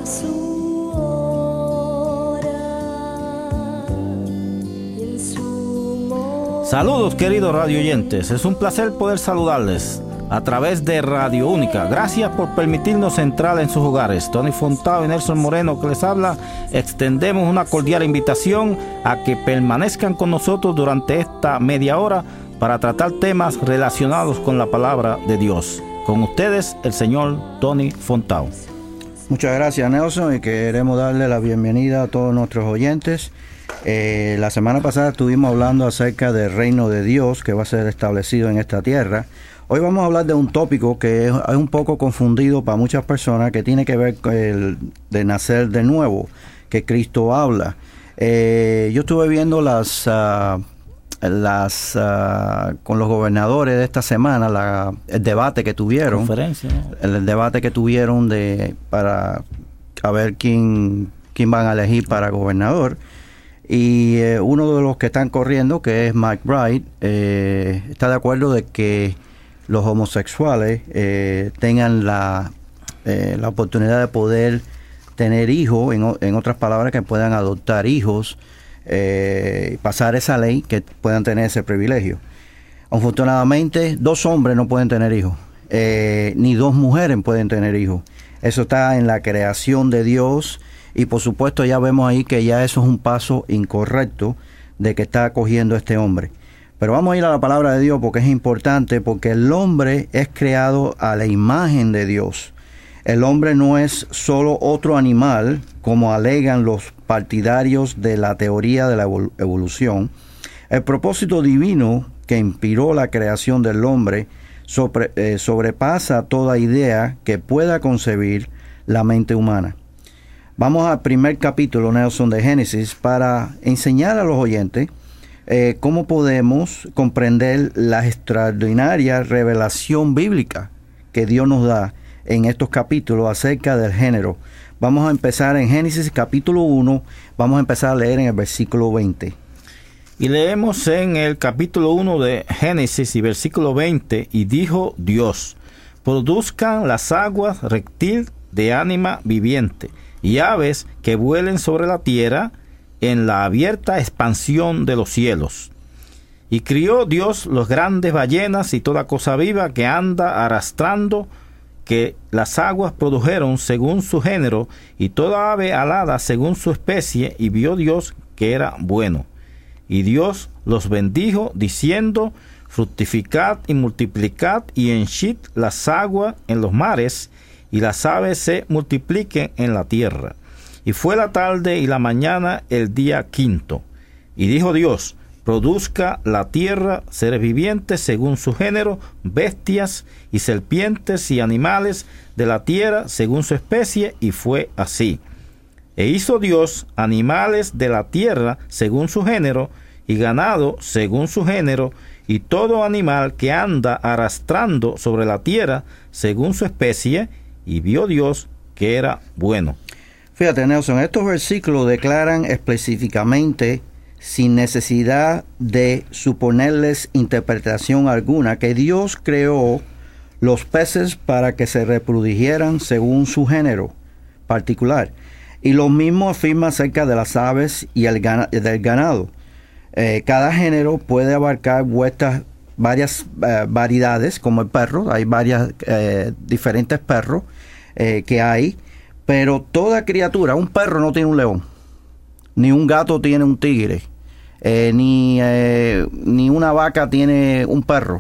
su hora y en su momento. Saludos, queridos radio oyentes. Es un placer poder saludarles a través de Radio Única. Gracias por permitirnos entrar en sus hogares. Tony Fontao y Nelson Moreno que les habla. Extendemos una cordial invitación a que permanezcan con nosotros durante esta media hora para tratar temas relacionados con la palabra de Dios. Con ustedes, el señor Tony Fontao. Muchas gracias, Nelson, y queremos darle la bienvenida a todos nuestros oyentes. La semana pasada estuvimos hablando acerca del reino de Dios que va a ser establecido en esta tierra. Hoy vamos a hablar de un tópico que es un poco confundido para muchas personas, que tiene que ver con el de nacer de nuevo, que Cristo habla. Yo estuve viendo con los gobernadores de esta semana el debate que tuvieron, Conferencia, ¿no? el debate que tuvieron para a ver quién van a elegir para gobernador. Y uno de los que están corriendo, que es Mike Bright, está de acuerdo de que los homosexuales tengan la oportunidad de poder tener hijos, en otras palabras, que puedan adoptar hijos, pasar esa ley, que puedan tener ese privilegio. Afortunadamente, 2 hombres no pueden tener hijos, ni 2 mujeres pueden tener hijos. Eso está en la creación de Dios, y por supuesto ya vemos ahí que ya eso es un paso incorrecto de que está cogiendo este hombre. Pero vamos a ir a la palabra de Dios porque es importante, porque el hombre es creado a la imagen de Dios. El hombre no es solo otro animal, como alegan los partidarios de la teoría de la evolución. El propósito divino que inspiró la creación del hombre sobrepasa toda idea que pueda concebir la mente humana. Vamos al primer capítulo, Nelson, de Génesis, para enseñar a los oyentes cómo podemos comprender la extraordinaria revelación bíblica que Dios nos da en estos capítulos acerca del género. Vamos a empezar en Génesis capítulo 1, vamos a empezar a leer en el versículo 20. Y leemos en el capítulo 1 de Génesis y versículo 20, y dijo Dios: produzcan las aguas reptil de ánima viviente, y aves que vuelen sobre la tierra en la abierta expansión de los cielos. Y crió Dios los grandes ballenas y toda cosa viva que anda arrastrando, que las aguas produjeron según su género, y toda ave alada según su especie, y vio Dios que era bueno. Y Dios los bendijo, diciendo: fructificad y multiplicad, y henchid las aguas en los mares, y las aves se multipliquen en la tierra. Y fue la tarde y la mañana el día 5. Y dijo Dios: produzca la tierra seres vivientes según su género, bestias y serpientes y animales de la tierra según su especie, y fue así. E hizo Dios animales de la tierra según su género, y ganado según su género, y todo animal que anda arrastrando sobre la tierra según su especie, y vio Dios que era bueno. Fíjate, Nelson, estos versículos declaran específicamente, sin necesidad de suponerles interpretación alguna, que Dios creó los peces para que se reprodujeran según su género particular. Y lo mismo afirma acerca de las aves y del ganado. Cada género puede abarcar varias variedades, como el perro. Hay varias diferentes perros que hay. Pero toda criatura, un perro no tiene un león, ni un gato tiene un tigre, ni una vaca tiene un perro.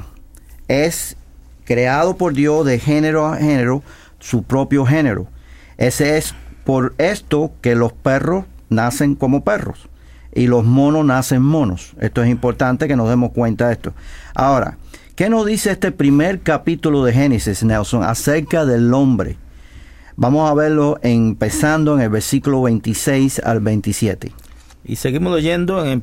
Es creado por Dios de género a género, su propio género. Ese es por esto que los perros nacen como perros y los monos nacen monos. Esto es importante que nos demos cuenta de esto. Ahora, ¿qué nos dice este primer capítulo de Génesis, Nelson, acerca del hombre? Vamos a verlo empezando en el versículo 26 al 27. Y seguimos leyendo en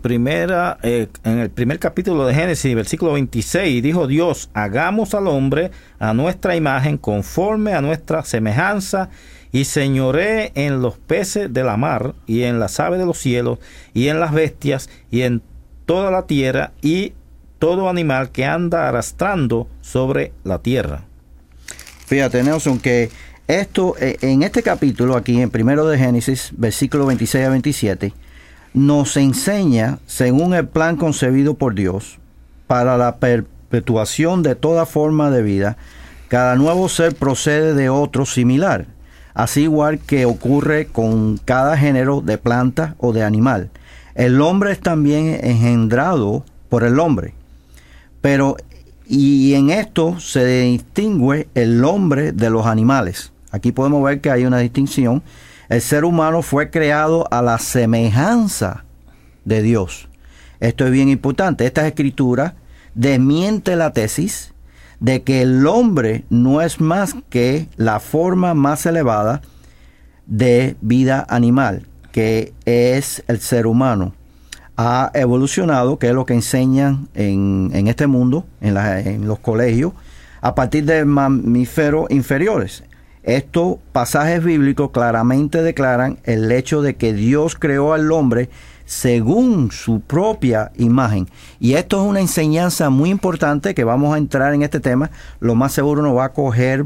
el primer capítulo de Génesis, versículo 26. Y dijo Dios: hagamos al hombre a nuestra imagen, conforme a nuestra semejanza, y señoree en los peces de la mar, y en las aves de los cielos, y en las bestias, y en toda la tierra, y todo animal que anda arrastrando sobre la tierra. Fíjate, Nelson, que Esto, en este capítulo, aquí en 1 de Génesis, versículo 26 a 27, nos enseña, según el plan concebido por Dios, para la perpetuación de toda forma de vida, cada nuevo ser procede de otro similar, así igual que ocurre con cada género de planta o de animal. El hombre es también engendrado por el hombre, pero y en esto se distingue el hombre de los animales. Aquí podemos ver que hay una distinción. El ser humano fue creado a la semejanza de Dios. Esto es bien importante. Esta escritura desmiente la tesis de que el hombre no es más que la forma más elevada de vida animal, que es el ser humano. Ha evolucionado, que es lo que enseñan en este mundo, en los colegios, a partir de mamíferos inferiores. Estos pasajes bíblicos claramente declaran el hecho de que Dios creó al hombre según su propia imagen. Y esto es una enseñanza muy importante que vamos a entrar en este tema. Lo más seguro nos va a coger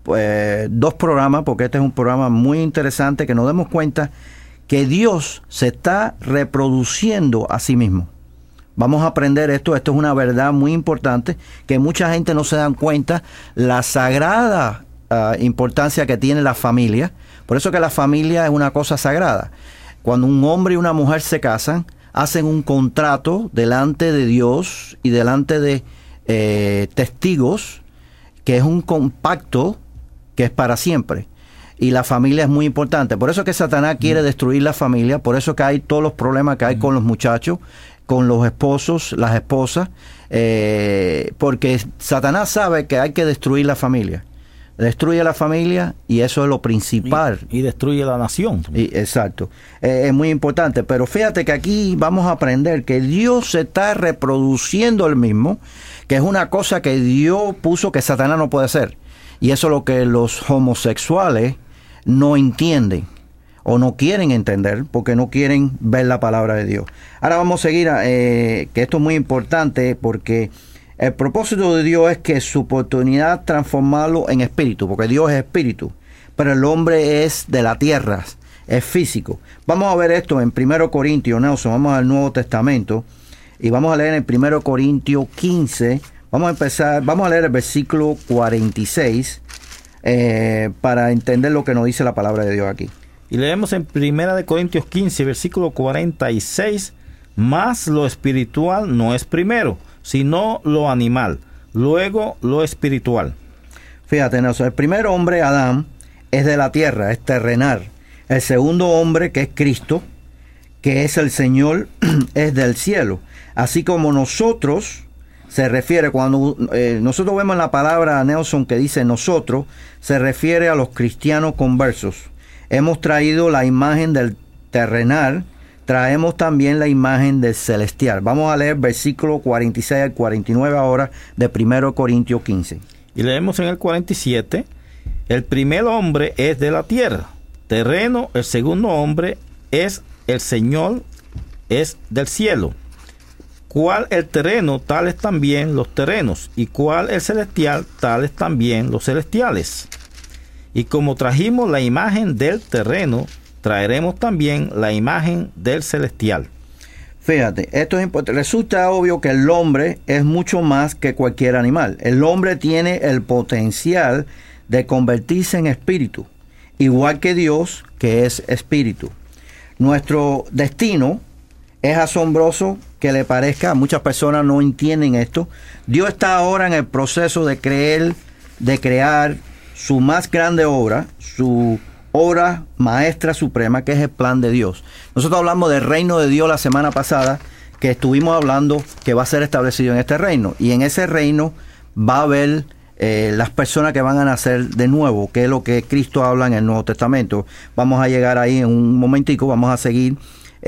2 programas, porque este es un programa muy interesante, que nos demos cuenta que Dios se está reproduciendo a sí mismo. Vamos a aprender esto. Esto es una verdad muy importante que mucha gente no se dan cuenta. La sagrada importancia que tiene la familia. Por eso que la familia es una cosa sagrada. Cuando un hombre y una mujer se casan, hacen un contrato delante de Dios y delante de testigos, que es un compacto que es para siempre. Y la familia es muy importante. Por eso que Satanás quiere destruir la familia. Por eso que hay todos los problemas que hay con los muchachos, con los esposos, las esposas. Porque Satanás sabe que hay que destruir la familia. Destruye la familia y eso es lo principal. Y destruye la nación. Exacto. Es muy importante. Pero fíjate que aquí vamos a aprender que Dios se está reproduciendo el mismo, que es una cosa que Dios puso que Satanás no puede hacer. Y eso es lo que los homosexuales no entienden o no quieren entender, porque no quieren ver la palabra de Dios. Ahora vamos a seguir, que esto es muy importante, porque el propósito de Dios es que su oportunidad transformarlo en espíritu, porque Dios es espíritu, pero el hombre es de la tierra, es físico. Vamos a ver esto en 1 Corintios, Nelson, vamos al Nuevo Testamento, y vamos a leer en 1 Corintios 15, vamos a leer el versículo 46, para entender lo que nos dice la palabra de Dios aquí. Y leemos en 1 Corintios 15, versículo 46, mas lo espiritual no es primero, sino lo animal, luego lo espiritual. Fíjate, Nelson, el primer hombre, Adán, es de la tierra, es terrenal. El segundo hombre, que es Cristo, que es el Señor, es del cielo. Así como nosotros, se refiere, cuando nosotros vemos la palabra, Nelson, que dice nosotros, se refiere a los cristianos conversos. Hemos traído la imagen del terrenal, traemos también la imagen del celestial. Vamos a leer versículo 46 al 49 ahora de 1 Corintios 15. Y leemos en el 47, el primer hombre es de la tierra, terreno, el segundo hombre es el Señor, es del cielo. Cuál el terreno, tales también los terrenos, y cuál el celestial, tales también los celestiales. Y como trajimos la imagen del terreno, traeremos también la imagen del celestial. Fíjate, esto es importante. Resulta obvio que el hombre es mucho más que cualquier animal. El hombre tiene el potencial de convertirse en espíritu, igual que Dios, que es espíritu. Nuestro destino es asombroso que le parezca, muchas personas no entienden esto. Dios está ahora en el proceso de crear su más grande obra, su obra maestra suprema, que es el plan de Dios. Nosotros hablamos del reino de Dios la semana pasada, que estuvimos hablando que va a ser establecido en este reino. Y en ese reino va a haber las personas que van a nacer de nuevo, que es lo que Cristo habla en el Nuevo Testamento. Vamos a llegar ahí en un momentico, vamos a seguir.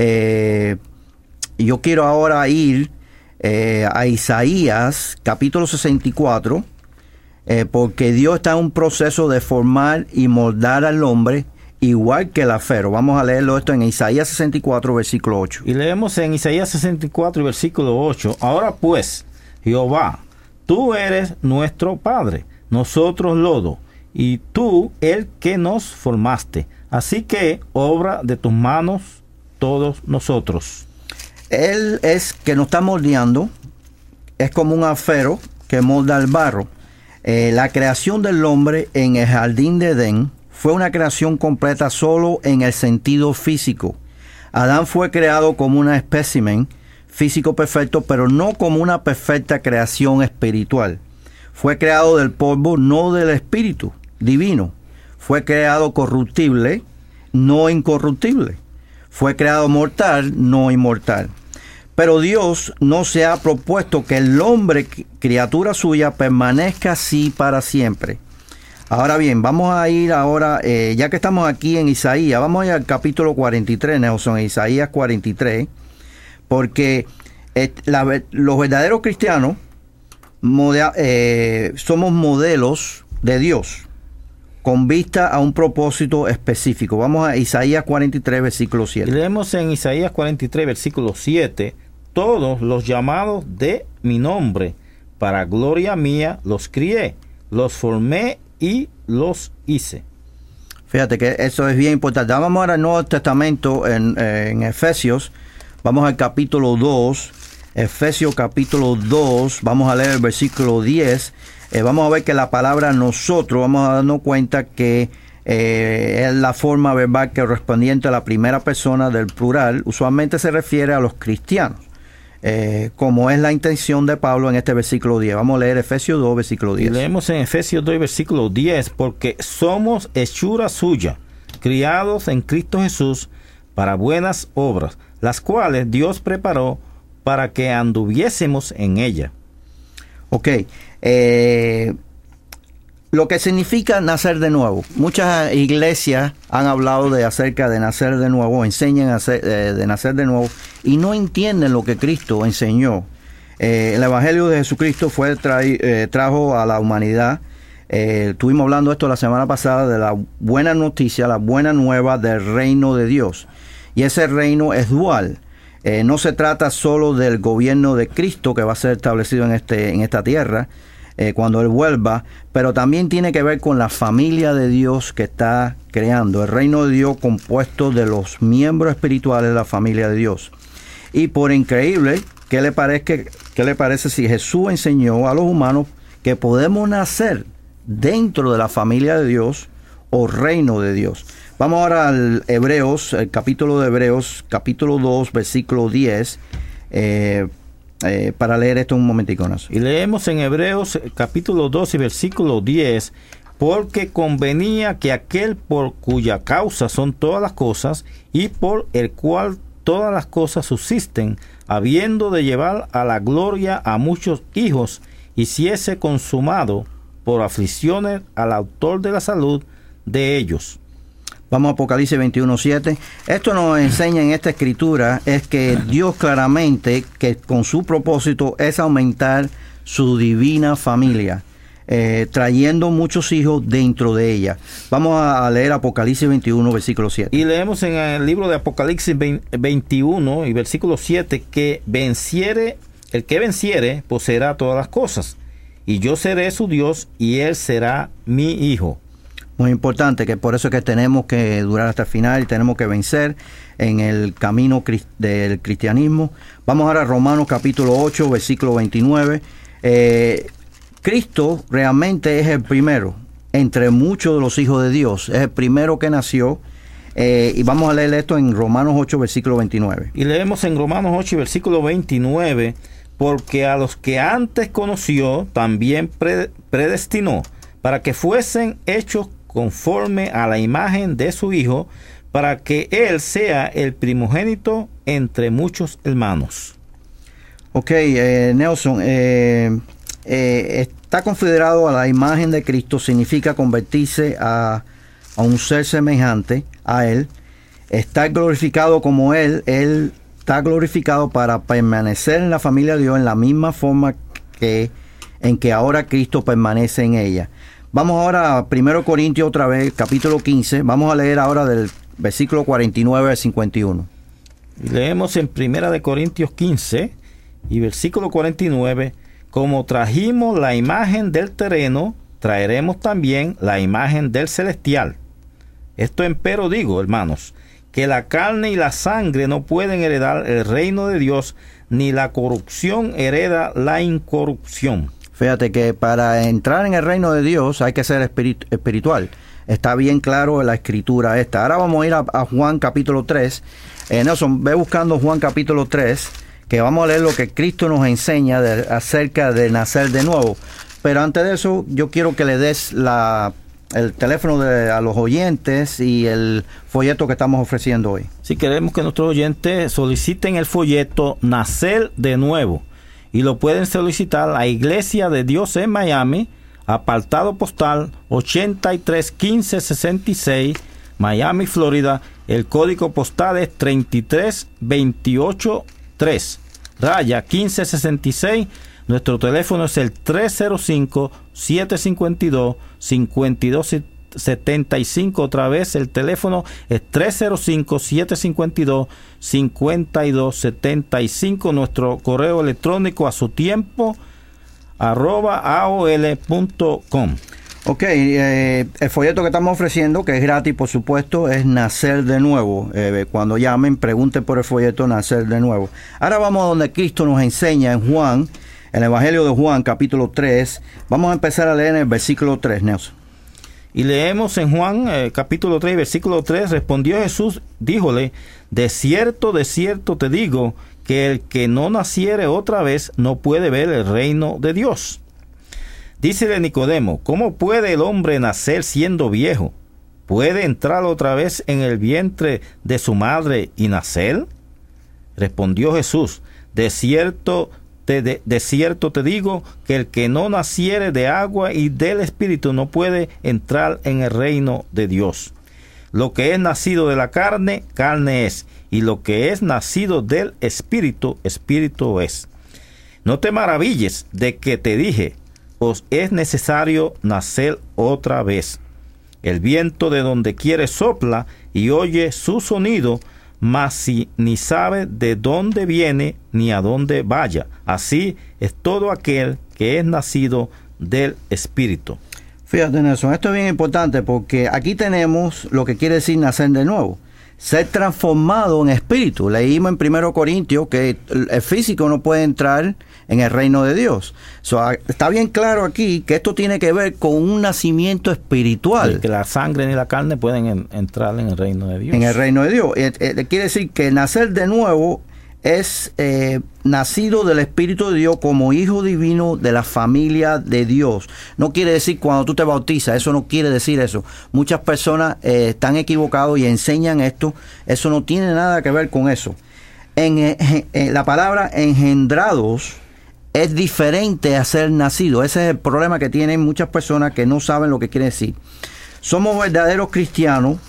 Yo quiero ahora ir a Isaías, capítulo 64, porque Dios está en un proceso de formar y moldar al hombre igual que el acero. Vamos a leerlo esto en Isaías 64, versículo 8. Y leemos en Isaías 64, versículo 8. Ahora pues, Jehová, tú eres nuestro Padre, nosotros lodo, y tú el que nos formaste. Así que obra de tus manos todos nosotros. Él es que nos está moldeando, es como un alfarero que molda el barro. La creación del hombre en el jardín de Edén fue una creación completa solo en el sentido físico. Adán fue creado como un espécimen físico perfecto, pero no como una perfecta creación espiritual. Fue creado del polvo, no del espíritu divino. Fue creado corruptible, no incorruptible. Fue creado mortal, no inmortal. Pero Dios no se ha propuesto que el hombre, criatura suya, permanezca así para siempre. Ahora bien, vamos a ir ahora, ya que estamos aquí en Isaías, vamos a ir al capítulo 43, Nelson, Isaías 43, porque los verdaderos cristianos somos modelos de Dios con vista a un propósito específico. Vamos a Isaías 43, versículo 7. Leemos en Isaías 43, versículo 7, todos los llamados de mi nombre, para gloria mía los crié, los formé y los hice. Fíjate que eso es bien importante. Vamos ahora al Nuevo Testamento en Efesios. Vamos al capítulo 2. Efesios capítulo 2. Vamos a leer el versículo 10. Vamos a ver que la palabra nosotros, vamos a darnos cuenta que es la forma verbal correspondiente a la primera persona del plural. Usualmente se refiere a los cristianos. Como es la intención de Pablo en este versículo 10. Vamos a leer Efesios 2, versículo 10. Y leemos en Efesios 2, versículo 10, porque somos hechura suya, criados en Cristo Jesús para buenas obras, las cuales Dios preparó para que anduviésemos en ella. Ok, lo que significa nacer de nuevo. Muchas iglesias han hablado acerca de nacer de nuevo, enseñan de nacer de nuevo y no entienden lo que Cristo enseñó. El Evangelio de Jesucristo trajo a la humanidad. Estuvimos hablando de esto la semana pasada, de la buena noticia, la buena nueva del reino de Dios. Y ese reino es dual. No se trata solo del gobierno de Cristo que va a ser establecido en esta tierra, cuando Él vuelva, pero también tiene que ver con la familia de Dios que está creando, el reino de Dios compuesto de los miembros espirituales de la familia de Dios. Y por increíble, ¿qué le parece si Jesús enseñó a los humanos que podemos nacer dentro de la familia de Dios o reino de Dios? Vamos ahora al Hebreos, el capítulo de Hebreos, capítulo 2, versículo 10, para leer esto un momentico. Y leemos en Hebreos capítulo 2 y versículo 10, porque convenía que aquel por cuya causa son todas las cosas y por el cual todas las cosas subsisten, habiendo de llevar a la gloria a muchos hijos, hiciese consumado por aflicciones al autor de la salud de ellos. Vamos a Apocalipsis 21:7. Esto nos enseña en esta escritura es que Dios claramente, que con su propósito es aumentar su divina familia, trayendo muchos hijos dentro de ella. Vamos a leer Apocalipsis 21, versículo 7. Y leemos en el libro de Apocalipsis 21 y versículo 7 que el que venciere poseerá todas las cosas, y yo seré su Dios y él será mi hijo. Muy importante, que por eso es que tenemos que durar hasta el final y tenemos que vencer en el camino del cristianismo. Vamos ahora a Romanos capítulo 8, versículo 29. Cristo realmente es el primero entre muchos de los hijos de Dios. Es el primero que nació. Y vamos a leer esto en Romanos 8, versículo 29. Y leemos en Romanos 8, versículo 29, porque a los que antes conoció, también predestinó, para que fuesen hechos conforme a la imagen de su Hijo, para que Él sea el primogénito entre muchos hermanos. Ok, Nelson, está considerado a la imagen de Cristo, significa convertirse a un ser semejante a Él, estar glorificado como Él está glorificado para permanecer en la familia de Dios en la misma forma en que ahora Cristo permanece en ella. Vamos ahora a 1 Corintios otra vez, capítulo 15. Vamos a leer ahora del versículo 49 al 51. Leemos en 1 Corintios 15 y versículo 49. Como trajimos la imagen del terreno, traeremos también la imagen del celestial. Esto empero digo, hermanos, que la carne y la sangre no pueden heredar el reino de Dios, ni la corrupción hereda la incorrupción. Fíjate que para entrar en el reino de Dios hay que ser espiritual. Está bien claro en la escritura esta. Ahora vamos a ir a Juan capítulo 3. Nelson, ve buscando Juan capítulo 3, que vamos a leer lo que Cristo nos enseña acerca de nacer de nuevo. Pero antes de eso, yo quiero que le des el teléfono a los oyentes y el folleto que estamos ofreciendo hoy. Si queremos que nuestros oyentes soliciten el folleto Nacer de Nuevo, y lo pueden solicitar a la Iglesia de Dios en Miami, apartado postal 831566, Miami, Florida. El código postal es 33283, raya 1566. Nuestro teléfono es el 305-752-5275. Otra vez, el teléfono es 305-752-5275. Nuestro correo electrónico a su tiempo @aol.com. Ok, el folleto que estamos ofreciendo, que es gratis por supuesto, es Nacer de Nuevo. Cuando llamen, pregunten por el folleto Nacer de Nuevo. Ahora vamos a donde Cristo nos enseña en Juan, en el Evangelio de Juan, capítulo 3. Vamos a empezar a leer en el versículo 3, Nelson. Y leemos en Juan, capítulo 3, versículo 3, respondió Jesús, díjole, de cierto te digo, que el que no naciere otra vez no puede ver el reino de Dios. Dícele Nicodemo, ¿cómo puede el hombre nacer siendo viejo? ¿Puede entrar otra vez en el vientre de su madre y nacer? Respondió Jesús, de cierto te digo, que el que no naciere de agua y del Espíritu no puede entrar en el reino de Dios. Lo que es nacido de la carne, carne es, y lo que es nacido del Espíritu, Espíritu es. No te maravilles de que te dije, os es necesario nacer otra vez. El viento de donde quiere sopla y oye su sonido, mas si ni sabe de dónde viene ni a dónde vaya. Así es todo aquel que es nacido del Espíritu. Fíjate, Nelson, esto es bien importante porque aquí tenemos lo que quiere decir nacer de nuevo. Ser transformado en espíritu. Leímos en 1 Corintios que el físico no puede entrar en el reino de Dios. Está bien claro aquí que esto tiene que ver con un nacimiento espiritual. Sí, que la sangre ni la carne pueden entrar en el reino de Dios. En el reino de Dios. Quiere decir que nacer de nuevo es nacido del Espíritu de Dios como hijo divino de la familia de Dios. No quiere decir cuando tú te bautizas, eso no quiere decir eso. Muchas personas están equivocados y enseñan esto. Eso no tiene nada que ver con eso. La palabra engendrados es diferente a ser nacido. Ese es el problema que tienen muchas personas que no saben lo que quiere decir. Somos verdaderos cristianos,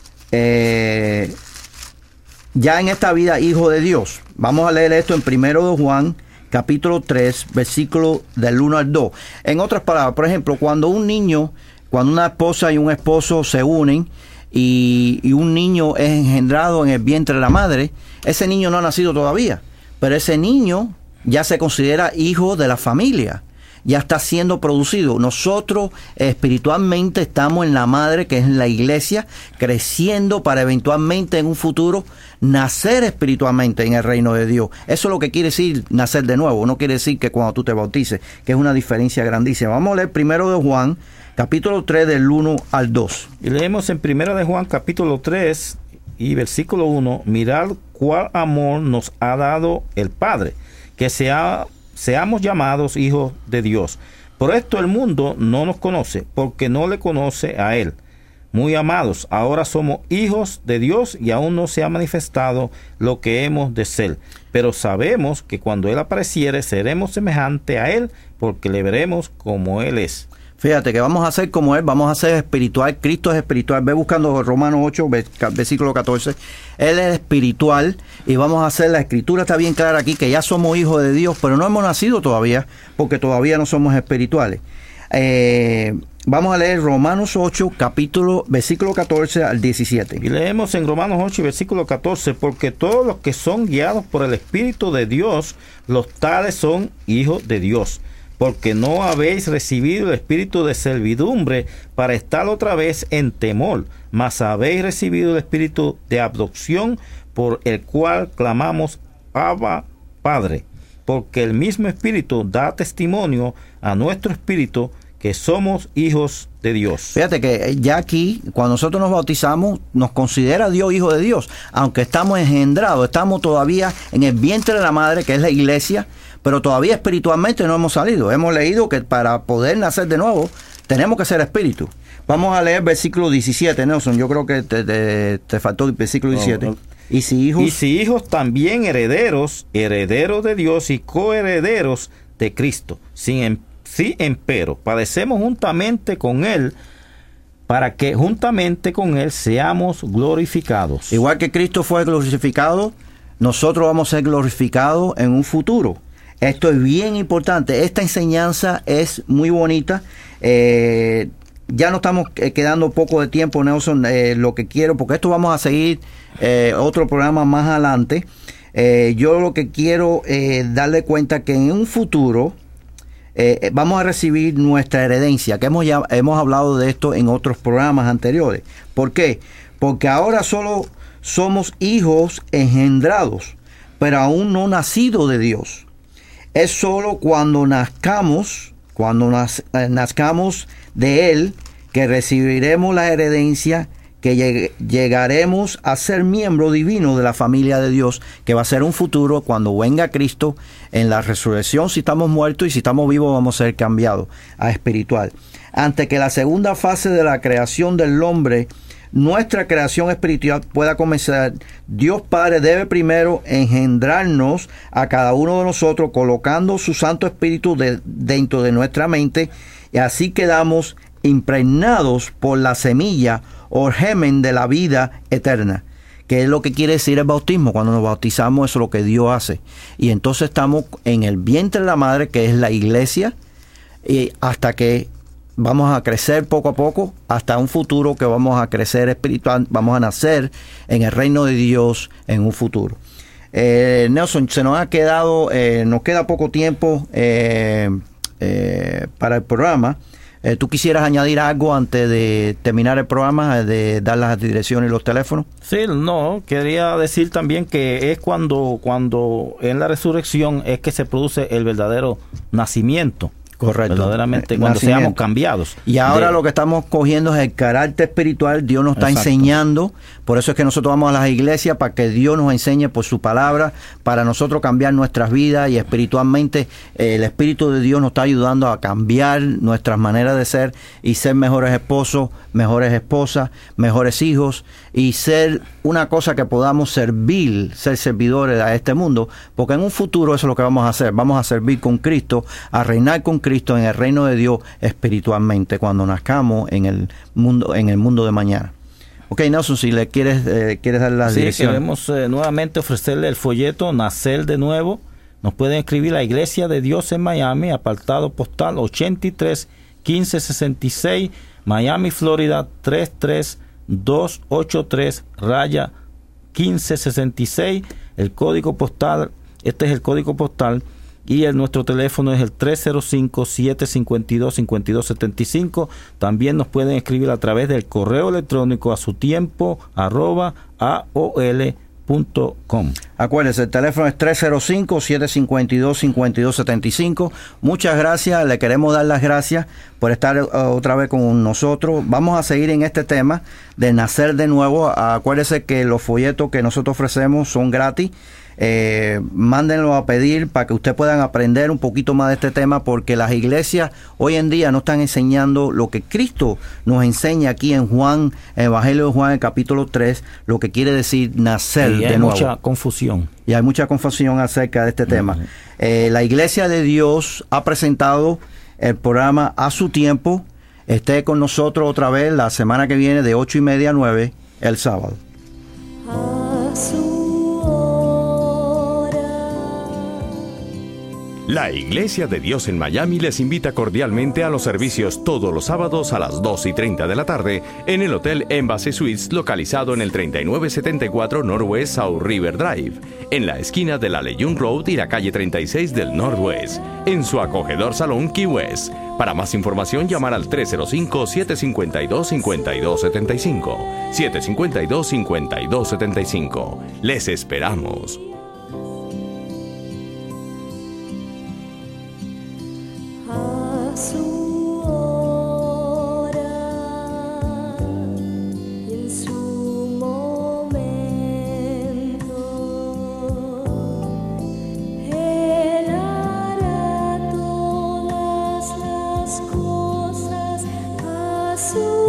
ya en esta vida, hijo de Dios. Vamos a leer esto en 1 de Juan, capítulo 3, versículo del 1 al 2. En otras palabras, por ejemplo, cuando una esposa y un esposo se unen y un niño es engendrado en el vientre de la madre, ese niño no ha nacido todavía, pero ese niño ya se considera hijo de la familia. Ya está siendo producido. Nosotros espiritualmente estamos en la madre, que es la iglesia, creciendo para eventualmente en un futuro nacer espiritualmente en el reino de Dios. Eso es lo que quiere decir nacer de nuevo. No quiere decir que cuando tú te bautices, que es una diferencia grandísima. Vamos a leer 1 de Juan, capítulo 3, del 1 al 2. Y leemos en 1 de Juan, capítulo 3 y versículo 1, mirad cuál amor nos ha dado el Padre, que seamos llamados hijos de Dios. Por esto el mundo no nos conoce, porque no le conoce a Él. Muy amados, ahora somos hijos de Dios y aún no se ha manifestado lo que hemos de ser. Pero sabemos que cuando Él apareciere seremos semejantes a Él, porque le veremos como Él es. Fíjate que vamos a ser como Él, vamos a ser espiritual. Cristo es espiritual. Ve buscando Romanos 8, versículo 14. Él es espiritual y vamos a hacer, la escritura está bien clara aquí, que ya somos hijos de Dios, pero no hemos nacido todavía, porque todavía no somos espirituales. Vamos a leer Romanos 8, versículo 14 al 17. Y leemos en Romanos 8, versículo 14, porque todos los que son guiados por el Espíritu de Dios, los tales son hijos de Dios. porque no habéis recibido el espíritu de servidumbre para estar otra vez en temor, mas habéis recibido el espíritu de adopción, por el cual clamamos Abba, Padre, porque el mismo espíritu da testimonio a nuestro espíritu que somos hijos de Dios. Fíjate que ya aquí, cuando nosotros nos bautizamos, nos considera Dios hijo de Dios, aunque estamos engendrados, estamos todavía en el vientre de la madre, que es la iglesia, pero todavía espiritualmente no hemos salido. Hemos leído que para poder nacer de nuevo, tenemos que ser espíritu. Vamos a leer versículo 17, Nelson. Yo creo que te faltó el versículo 17. Y si hijos también herederos, herederos de Dios y coherederos de Cristo, si empero padecemos juntamente con Él, para que juntamente con Él seamos glorificados. Igual que Cristo fue glorificado, nosotros vamos a ser glorificados en un futuro. Esto es bien importante. Esta enseñanza es muy bonita. Ya no estamos quedando poco de tiempo, Nelson. Lo que quiero, porque esto vamos a seguir otro programa más adelante. Yo lo que quiero darle cuenta que en un futuro vamos a recibir nuestra herencia, que hemos hablado de esto en otros programas anteriores. ¿Por qué? Porque ahora solo somos hijos engendrados, pero aún no nacidos de Dios. Es solo cuando nazcamos de Él, que recibiremos la herencia, que llegaremos a ser miembro divino de la familia de Dios, que va a ser un futuro cuando venga Cristo en la resurrección. Si estamos muertos, y si estamos vivos vamos a ser cambiados a espiritual. Antes que la segunda fase de la creación del hombre, nuestra creación espiritual, pueda comenzar, Dios Padre debe primero engendrarnos a cada uno de nosotros, colocando su Santo Espíritu dentro de nuestra mente, y así quedamos impregnados por la semilla o germen de la vida eterna, que es lo que quiere decir el bautismo. Cuando nos bautizamos, eso es lo que Dios hace, y entonces estamos en el vientre de la madre, que es la iglesia, y hasta que vamos a crecer poco a poco, hasta un futuro que vamos a crecer espiritual, vamos a nacer en el reino de Dios en un futuro. Nelson, se nos nos queda poco tiempo para el programa. ¿Tú quisieras añadir algo antes de terminar el programa, de dar las direcciones y los teléfonos? Sí, no, quería decir también que es cuando en la resurrección es que se produce el verdadero nacimiento. Correcto. Verdaderamente, cuando seamos cambiados. Y ahora lo que estamos cogiendo es el carácter espiritual. Dios nos está enseñando. Por eso es que nosotros vamos a las iglesias, para que Dios nos enseñe por su palabra, para nosotros cambiar nuestras vidas. Y espiritualmente, el Espíritu de Dios nos está ayudando a cambiar nuestras maneras de ser y ser mejores esposos, mejores esposas, mejores hijos, y ser una cosa que podamos ser servidores a este mundo, porque en un futuro eso es lo que vamos a hacer. Vamos a servir con Cristo, a reinar con Cristo en el reino de Dios espiritualmente, cuando nazcamos en el mundo de mañana. Ok, Nelson, si le quieres dar la dirección. Sí, queremos nuevamente ofrecerle el folleto Nacer de Nuevo. Nos pueden escribir a Iglesia de Dios en Miami, apartado postal 83-1566, Miami, Florida 33283-1566. El código postal, este es el código postal. Y nuestro teléfono es el 305-752-5275. También nos pueden escribir a través del correo electrónico a sutiempo@aol.com. Acuérdense, el teléfono es 305-752-5275. Muchas gracias, le queremos dar las gracias por estar otra vez con nosotros. Vamos a seguir en este tema de nacer de nuevo. Acuérdense que los folletos que nosotros ofrecemos son gratis. Mándenlo a pedir para que ustedes puedan aprender un poquito más de este tema, porque las iglesias hoy en día no están enseñando lo que Cristo nos enseña aquí en Juan, Evangelio de Juan, el capítulo 3, lo que quiere decir nacer de nuevo. Hay mucha confusión. Y hay mucha confusión acerca de este tema. La Iglesia de Dios ha presentado el programa A Su Tiempo. Esté con nosotros otra vez la semana que viene de 8:30 a 9 el sábado. La Iglesia de Dios en Miami les invita cordialmente a los servicios todos los sábados a las 2:30 de la tarde en el Hotel Embassy Suites, localizado en el 3974 Northwest South River Drive, en la esquina de la Lejeune Road y la calle 36 del Northwest, en su acogedor salón Key West. Para más información, llamar al 305-752-5275. 752-5275. Les esperamos. A su hora y en su momento, Él hará todas las cosas a su